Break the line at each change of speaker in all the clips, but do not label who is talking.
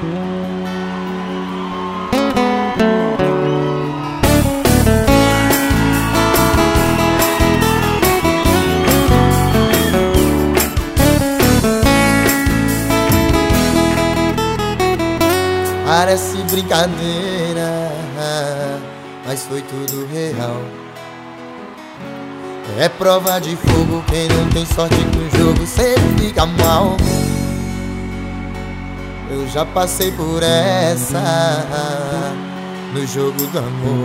Parece brincadeira, mas foi tudo real. É prova de fogo, quem não tem sorte com o jogo sempre fica mal. Eu já passei por essa no jogo do amor,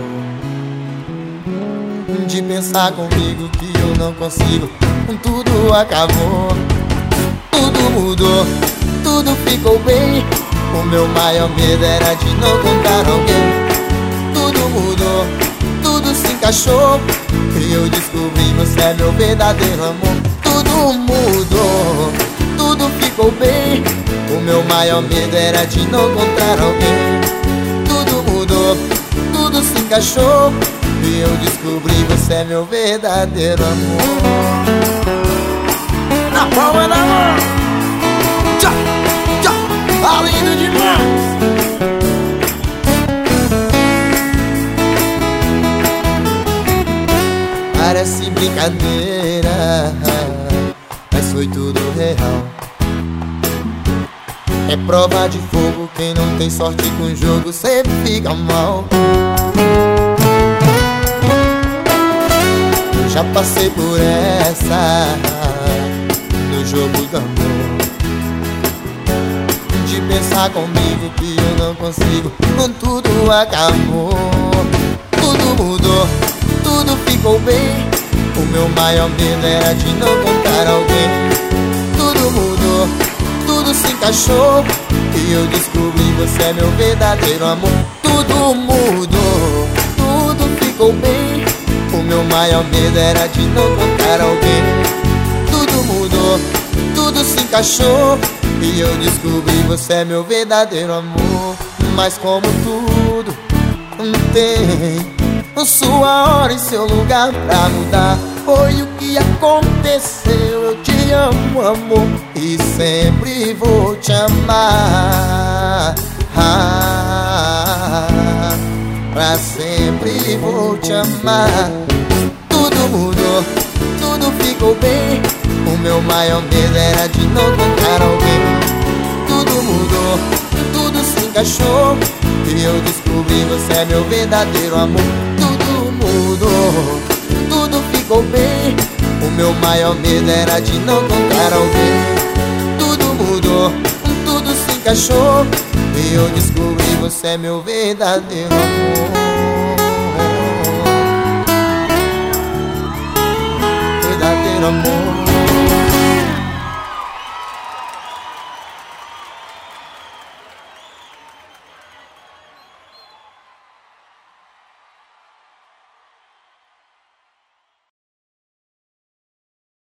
de pensar comigo que eu não consigo, tudo acabou. Tudo mudou, tudo ficou bem. O meu maior medo era de não encontrar alguém. Tudo mudou, tudo se encaixou, e eu descobri você é meu verdadeiro amor. Tudo mudou, tudo ficou bem. O meu maior medo era de não encontrar alguém. Tudo mudou, tudo se encaixou, e eu descobri você é meu verdadeiro amor. Na palma da mão, tchau, tchau, tá lindo demais. Parece brincadeira, mas foi tudo real. É prova de fogo, quem não tem sorte com o jogo sempre fica mal. Eu já passei por essa no jogo do amor, de pensar comigo que eu não consigo, tudo acabou. Tudo mudou, tudo ficou bem. O meu maior medo era de não encontrar alguém. Tudo mudou, tudo se encaixou, e eu descobri você é meu verdadeiro amor. Tudo mudou, tudo ficou bem. O meu maior medo era de não encontrar alguém. Tudo mudou, tudo se encaixou, e eu descobri você é meu verdadeiro amor. Mas como tudo tem sua hora e seu lugar pra mudar, foi o que aconteceu. Eu te amo, amor, e sempre vou te amar. Pra sempre vou te amar. Tudo mudou, tudo ficou bem. O meu maior medo era de não encontrar alguém. Tudo mudou, tudo se encaixou, e eu descobri você é meu verdadeiro amor. Tudo mudou, tudo ficou bem. O meu maior medo era de não encontrar alguém. Tudo mudou, tudo se encaixou, e eu descobri você é meu verdadeiro amor.